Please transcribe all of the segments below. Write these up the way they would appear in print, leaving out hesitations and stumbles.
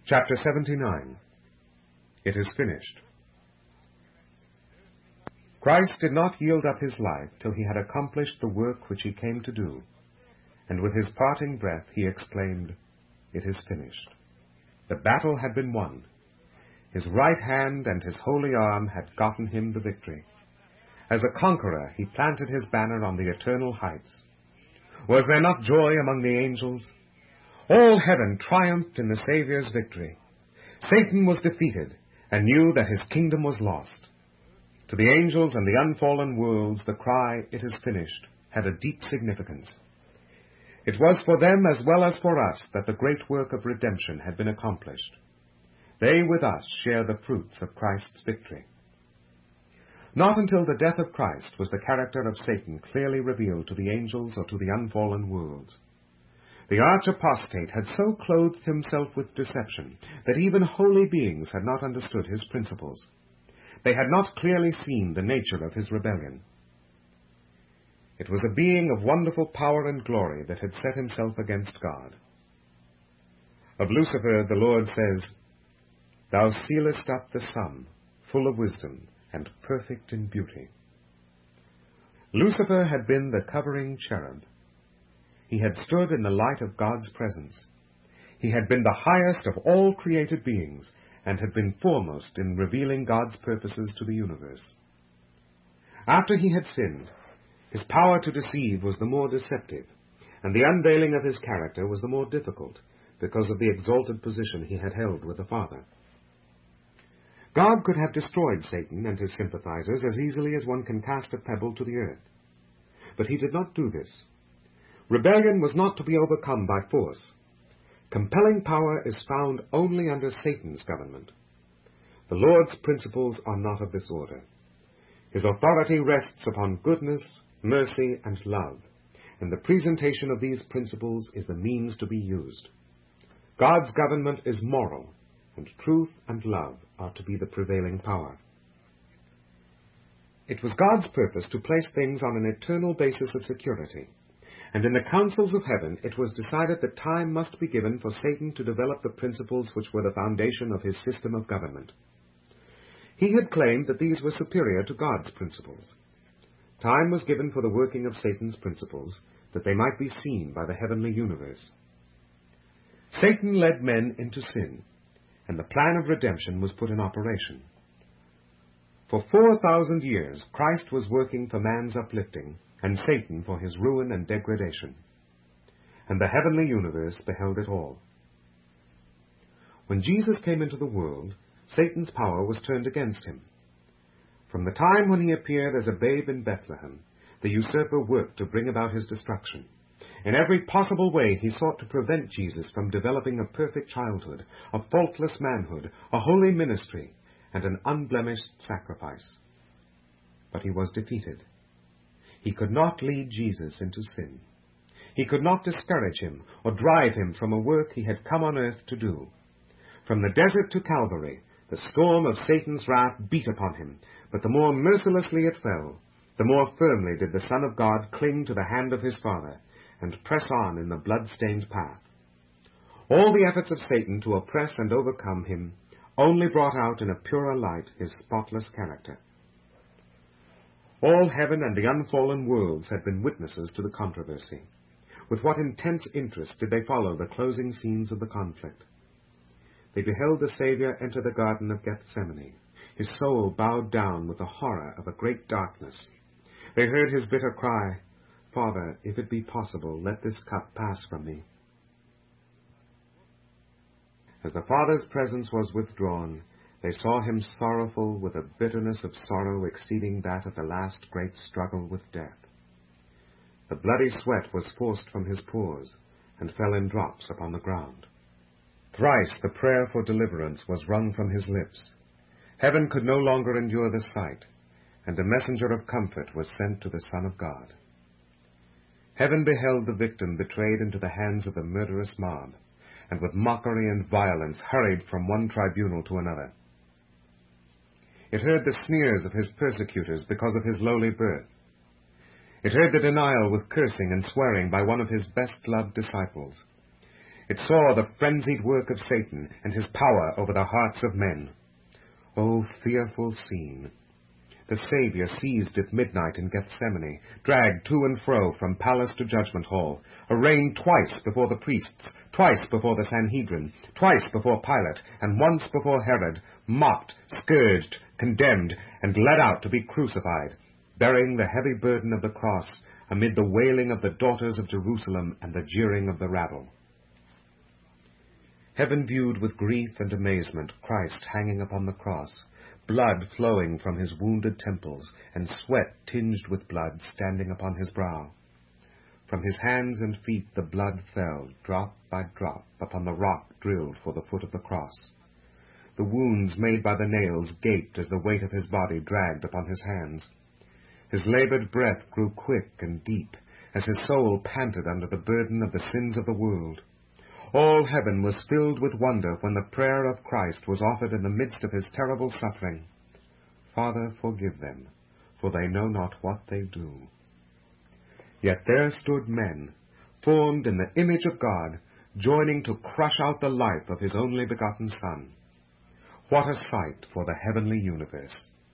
Chapter 79. It is finished. Christ did not yield up his life till he had accomplished the work which he came to do, and with his parting breath he exclaimed, "It is finished." The battle had been won. His right hand and his holy arm had gotten him the victory. As a conqueror he planted his banner on the eternal heights. Was there not joy among the angels? All heaven triumphed in the Saviour's victory. Satan was defeated and knew that his kingdom was lost. To the angels and the unfallen worlds, the cry, "It is finished," had a deep significance. It was for them as well as for us that the great work of redemption had been accomplished. They with us share the fruits of Christ's victory. Not until the death of Christ was the character of Satan clearly revealed to the angels or to the unfallen worlds. The arch-apostate had so clothed himself with deception that even holy beings had not understood his principles. They had not clearly seen the nature of his rebellion. It was a being of wonderful power and glory that had set himself against God. Of Lucifer the Lord says, "Thou sealest up the sum, full of wisdom, and perfect in beauty." Lucifer had been the covering cherub. He had stood in the light of God's presence. He had been the highest of all created beings, and had been foremost in revealing God's purposes to the universe. After he had sinned, his power to deceive was the more deceptive, and the unveiling of his character was the more difficult, because of the exalted position he had held with the Father. God could have destroyed Satan and his sympathizers as easily as one can cast a pebble to the earth. But he did not do this. Rebellion was not to be overcome by force. Compelling power is found only under Satan's government. The Lord's principles are not of this order. His authority rests upon goodness, mercy, and love, and the presentation of these principles is the means to be used. God's government is moral, and truth and love are to be the prevailing power. It was God's purpose to place things on an eternal basis of security, and in the councils of heaven it was decided that time must be given for Satan to develop the principles which were the foundation of his system of government. He had claimed that these were superior to God's principles. Time was given for the working of Satan's principles, that they might be seen by the heavenly universe. Satan led men into sin, and the plan of redemption was put in operation. For 4,000 years, Christ was working for man's uplifting, and Satan for his ruin and degradation. And the heavenly universe beheld it all. When Jesus came into the world, Satan's power was turned against him. From the time when he appeared as a babe in Bethlehem, the usurper worked to bring about his destruction. In every possible way he sought to prevent Jesus from developing a perfect childhood, a faultless manhood, a holy ministry, and an unblemished sacrifice. But he was defeated. He could not lead Jesus into sin. He could not discourage him or drive him from a work he had come on earth to do. From the desert to Calvary, the storm of Satan's wrath beat upon him, but the more mercilessly it fell, the more firmly did the Son of God cling to the hand of his Father and press on in the blood-stained path. All the efforts of Satan to oppress and overcome him only brought out in a purer light his spotless character. All heaven and the unfallen worlds had been witnesses to the controversy. With what intense interest did they follow the closing scenes of the conflict. They beheld the Savior enter the Garden of Gethsemane, his soul bowed down with the horror of a great darkness. They heard his bitter cry, "Father, if it be possible, let this cup pass from me." As the Father's presence was withdrawn, they saw him sorrowful with a bitterness of sorrow exceeding that of the last great struggle with death. The bloody sweat was forced from his pores and fell in drops upon the ground. Thrice the prayer for deliverance was wrung from his lips. Heaven could no longer endure the sight, and a messenger of comfort was sent to the Son of God. Heaven beheld the victim betrayed into the hands of the murderous mob, and with mockery and violence hurried from one tribunal to another. It heard the sneers of his persecutors because of his lowly birth. It heard the denial with cursing and swearing by one of his best-loved disciples. It saw the frenzied work of Satan and his power over the hearts of men. Oh, fearful scene! The Savior seized at midnight in Gethsemane, dragged to and fro from palace to judgment hall, arraigned twice before the priests, twice before the Sanhedrin, twice before Pilate, and once before Herod, mocked, scourged, condemned, and led out to be crucified, bearing the heavy burden of the cross amid the wailing of the daughters of Jerusalem and the jeering of the rabble. Heaven viewed with grief and amazement Christ hanging upon the cross, blood flowing from his wounded temples, and sweat tinged with blood standing upon his brow. From his hands and feet the blood fell, drop by drop, upon the rock drilled for the foot of the cross. The wounds made by the nails gaped as the weight of his body dragged upon his hands. His labored breath grew quick and deep, as his soul panted under the burden of the sins of the world. All heaven was filled with wonder when the prayer of Christ was offered in the midst of his terrible suffering. Father, forgive them, for they know not what they do. Yet there stood men, formed in the image of God, joining to crush out the life of his only begotten Son. What a sight for the heavenly universe!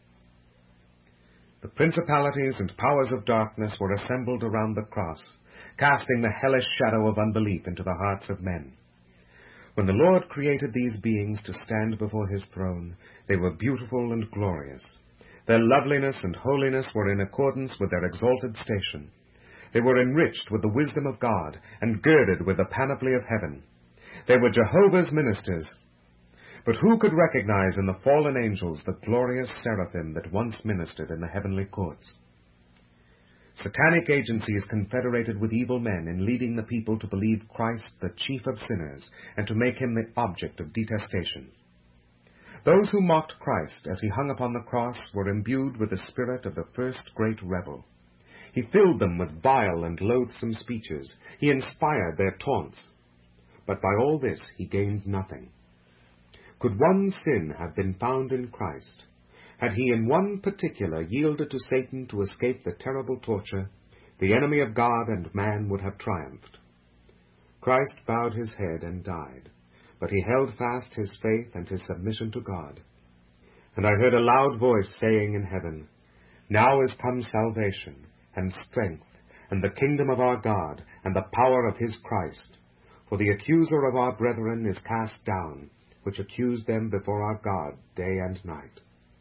The principalities and powers of darkness were assembled around the cross, casting the hellish shadow of unbelief into the hearts of men. When the Lord created these beings to stand before his throne, they were beautiful and glorious. Their loveliness and holiness were in accordance with their exalted station. They were enriched with the wisdom of God and girded with the panoply of heaven. They were Jehovah's ministers. But who could recognize in the fallen angels the glorious seraphim that once ministered in the heavenly courts? Satanic agencies confederated with evil men in leading the people to believe Christ the chief of sinners and to make him the object of detestation. Those who mocked Christ as he hung upon the cross were imbued with the spirit of the first great rebel. He filled them with vile and loathsome speeches. He inspired their taunts. But by all this he gained nothing. Could one sin have been found in Christ? Had he in one particular yielded to Satan to escape the terrible torture, the enemy of God and man would have triumphed. Christ bowed his head and died, but he held fast his faith and his submission to God. And I heard a loud voice saying in heaven, Now is come salvation, and strength, and the kingdom of our God, and the power of his Christ. For the accuser of our brethren is cast down, which accused them before our God day and night.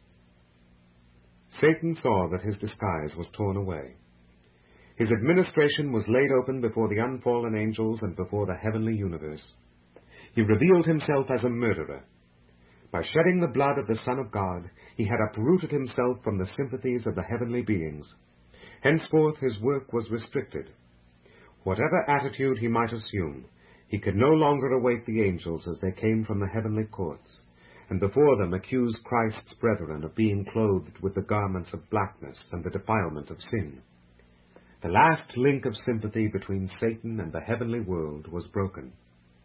Satan saw that his disguise was torn away. His administration was laid open before the unfallen angels and before the heavenly universe. He revealed himself as a murderer. By shedding the blood of the Son of God, he had uprooted himself from the sympathies of the heavenly beings. Henceforth his work was restricted. Whatever attitude he might assume, he could no longer await the angels as they came from the heavenly courts, and before them accused Christ's brethren of being clothed with the garments of blackness and the defilement of sin. The last link of sympathy between Satan and the heavenly world was broken.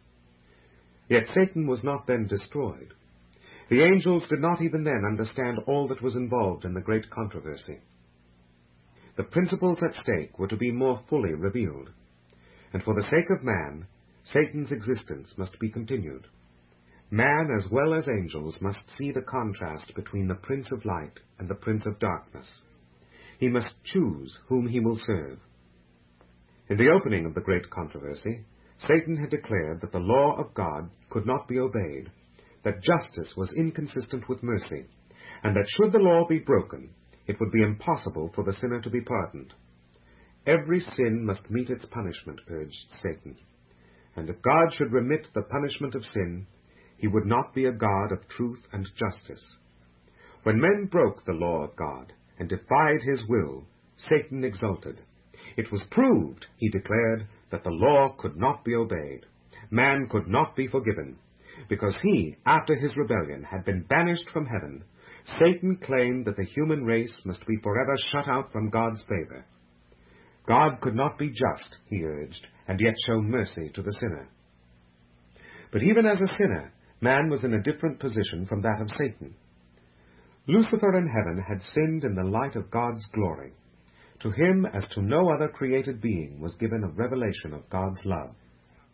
Yet Satan was not then destroyed. The angels did not even then understand all that was involved in the great controversy. The principles at stake were to be more fully revealed, and for the sake of man, Satan's existence must be continued. Man, as well as angels, must see the contrast between the Prince of Light and the Prince of Darkness. He must choose whom he will serve. In the opening of the great controversy, Satan had declared that the law of God could not be obeyed, that justice was inconsistent with mercy, and that should the law be broken, it would be impossible for the sinner to be pardoned. Every sin must meet its punishment, urged Satan, and if God should remit the punishment of sin, he would not be a God of truth and justice. When men broke the law of God and defied his will, Satan exulted. It was proved, he declared, that the law could not be obeyed. Man could not be forgiven. Because he, after his rebellion, had been banished from heaven, Satan claimed that the human race must be forever shut out from God's favor. God could not be just, he urged, and yet show mercy to the sinner. But even as a sinner, man was in a different position from that of Satan. Lucifer in heaven had sinned in the light of God's glory. To him, as to no other created being, was given a revelation of God's love.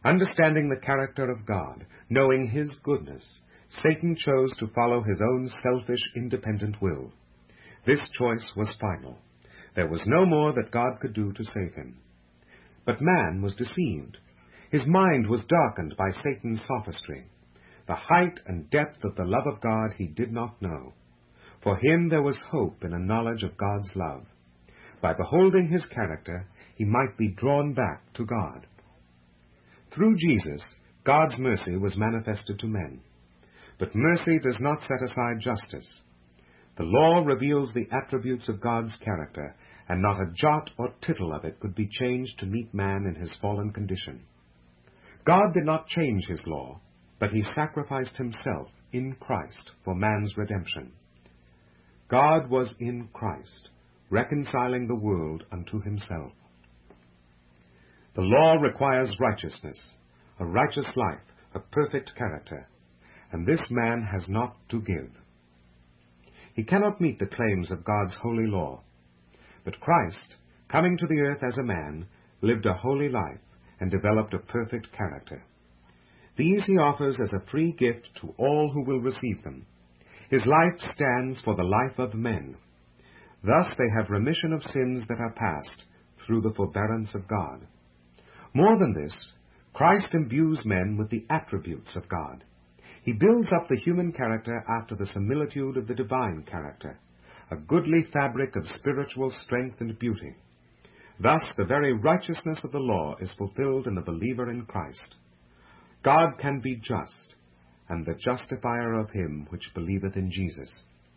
Understanding the character of God, knowing His goodness, Satan chose to follow his own selfish, independent will. This choice was final. There was no more that God could do to save him. But man was deceived. His mind was darkened by Satan's sophistry. The height and depth of the love of God he did not know. For him there was hope in a knowledge of God's love. By beholding his character, he might be drawn back to God. Through Jesus, God's mercy was manifested to men. But mercy does not set aside justice. The law reveals the attributes of God's character, and not a jot or tittle of it could be changed to meet man in his fallen condition. God did not change his law, but he sacrificed himself in Christ for man's redemption. God was in Christ, reconciling the world unto himself. The law requires righteousness, a righteous life, a perfect character, and this man has not to give. He cannot meet the claims of God's holy law. But Christ, coming to the earth as a man, lived a holy life and developed a perfect character. These he offers as a free gift to all who will receive them. His life stands for the life of men. Thus they have remission of sins that are past through the forbearance of God. More than this, Christ imbues men with the attributes of God. He builds up the human character after the similitude of the divine character, a goodly fabric of spiritual strength and beauty. Thus the very righteousness of the law is fulfilled in the believer in Christ. God can be just, and the justifier of him which believeth in Jesus.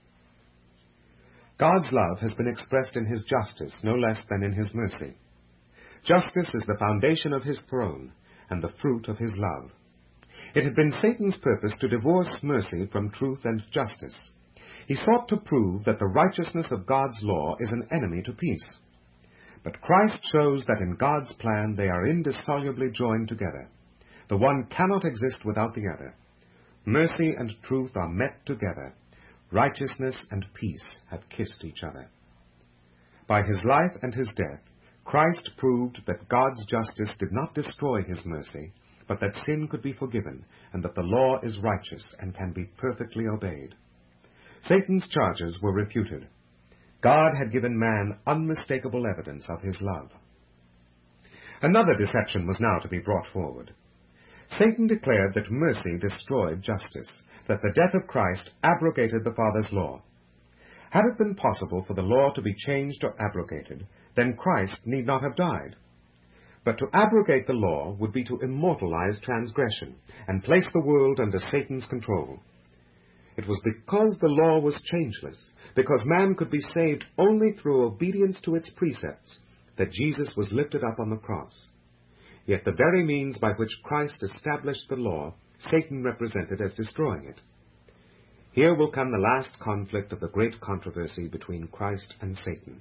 God's love has been expressed in his justice no less than in his mercy. Justice is the foundation of his throne, and the fruit of his love. It had been Satan's purpose to divorce mercy from truth and justice. He sought to prove that the righteousness of God's law is an enemy to peace. But Christ shows that in God's plan they are indissolubly joined together. The one cannot exist without the other. Mercy and truth are met together. Righteousness and peace have kissed each other. By his life and his death, Christ proved that God's justice did not destroy his mercy, but that sin could be forgiven, and that the law is righteous and can be perfectly obeyed. Satan's charges were refuted. God had given man unmistakable evidence of his love. Another deception was now to be brought forward. Satan declared that mercy destroyed justice, that the death of Christ abrogated the Father's law. Had it been possible for the law to be changed or abrogated, then Christ need not have died. But to abrogate the law would be to immortalize transgression and place the world under Satan's control. It was because the law was changeless, because man could be saved only through obedience to its precepts, that Jesus was lifted up on the cross. Yet the very means by which Christ established the law, Satan represented as destroying it. Here will come the last conflict of the great controversy between Christ and Satan.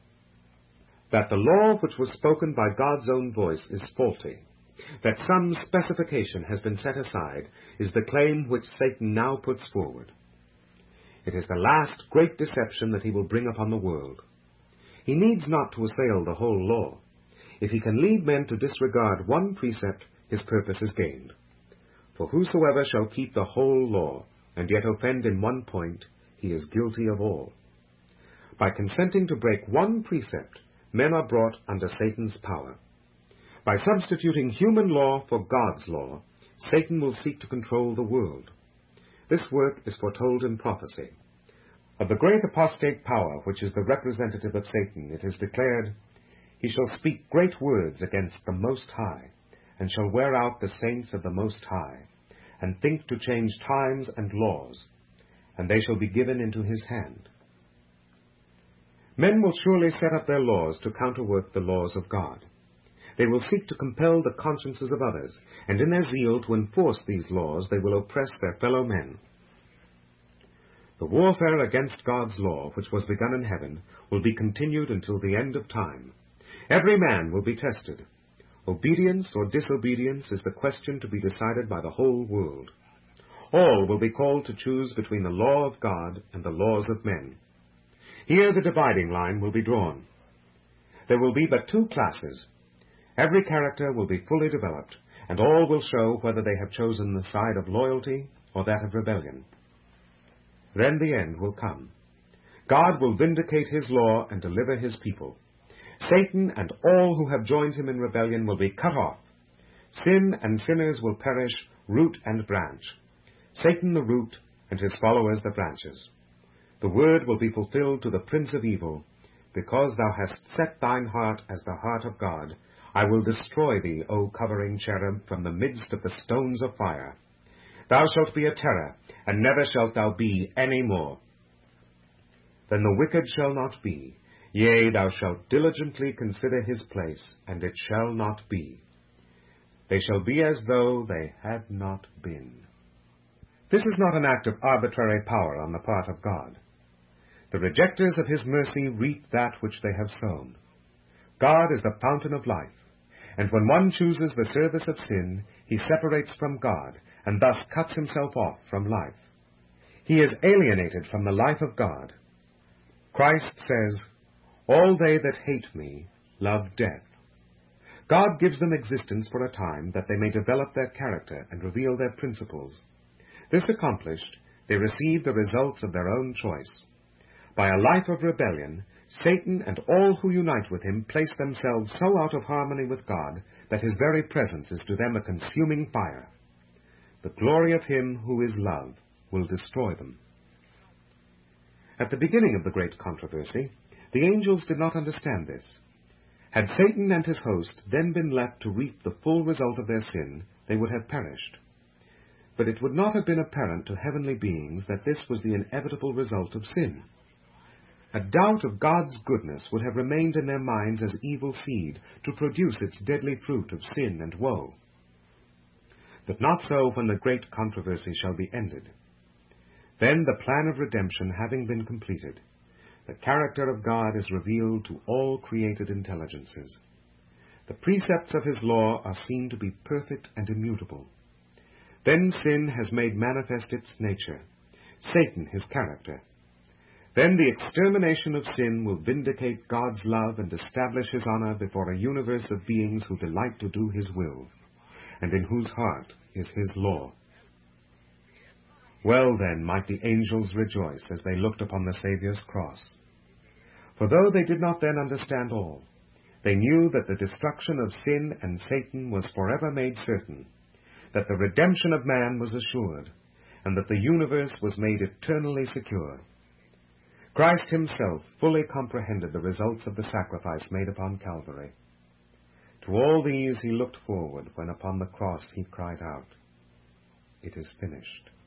That the law which was spoken by God's own voice is faulty, that some specification has been set aside, is the claim which Satan now puts forward. It is the last great deception that he will bring upon the world. He needs not to assail the whole law. If he can lead men to disregard one precept, his purpose is gained. For whosoever shall keep the whole law, and yet offend in one point, he is guilty of all. By consenting to break one precept, men are brought under Satan's power. By substituting human law for God's law, Satan will seek to control the world. This work is foretold in prophecy. Of the great apostate power which is the representative of Satan, it is declared, "He shall speak great words against the Most High, and shall wear out the saints of the Most High, and think to change times and laws, and they shall be given into his hand." Men will surely set up their laws to counterwork the laws of God. They will seek to compel the consciences of others, and in their zeal to enforce these laws they will oppress their fellow men. The warfare against God's law, which was begun in heaven, will be continued until the end of time. Every man will be tested. Obedience or disobedience is the question to be decided by the whole world. All will be called to choose between the law of God and the laws of men. Here the dividing line will be drawn. There will be but two classes. Every character will be fully developed, and all will show whether they have chosen the side of loyalty or that of rebellion. Then the end will come. God will vindicate his law and deliver his people. Satan and all who have joined him in rebellion will be cut off. Sin and sinners will perish, root and branch. Satan the root, and his followers the branches. The word will be fulfilled to the prince of evil, because thou hast set thine heart as the heart of God. I will destroy thee, O covering cherub, from the midst of the stones of fire. Thou shalt be a terror, and never shalt thou be any more. Then the wicked shall not be. Yea, thou shalt diligently consider his place, and it shall not be. They shall be as though they had not been. This is not an act of arbitrary power on the part of God. The rejectors of his mercy reap that which they have sown. God is the fountain of life, and when one chooses the service of sin, he separates from God, and thus cuts himself off from life. He is alienated from the life of God. Christ says, "All they that hate me love death." God gives them existence for a time that they may develop their character and reveal their principles. This accomplished, they receive the results of their own choice. By a life of rebellion, Satan and all who unite with him place themselves so out of harmony with God that his very presence is to them a consuming fire. The glory of him who is love will destroy them. At the beginning of the great controversy, the angels did not understand this. Had Satan and his host then been left to reap the full result of their sin, they would have perished. But it would not have been apparent to heavenly beings that this was the inevitable result of sin. A doubt of God's goodness would have remained in their minds as evil seed to produce its deadly fruit of sin and woe. But not so when the great controversy shall be ended. Then, the plan of redemption having been completed, the character of God is revealed to all created intelligences. The precepts of his law are seen to be perfect and immutable. Then sin has made manifest its nature, Satan his character. Then the extermination of sin will vindicate God's love and establish his honor before a universe of beings who delight to do his will, and in whose heart is his law. Well then might the angels rejoice as they looked upon the Saviour's cross. For though they did not then understand all, they knew that the destruction of sin and Satan was forever made certain, that the redemption of man was assured, and that the universe was made eternally secure. Christ himself fully comprehended the results of the sacrifice made upon Calvary. To all these he looked forward when upon the cross he cried out, "It is finished."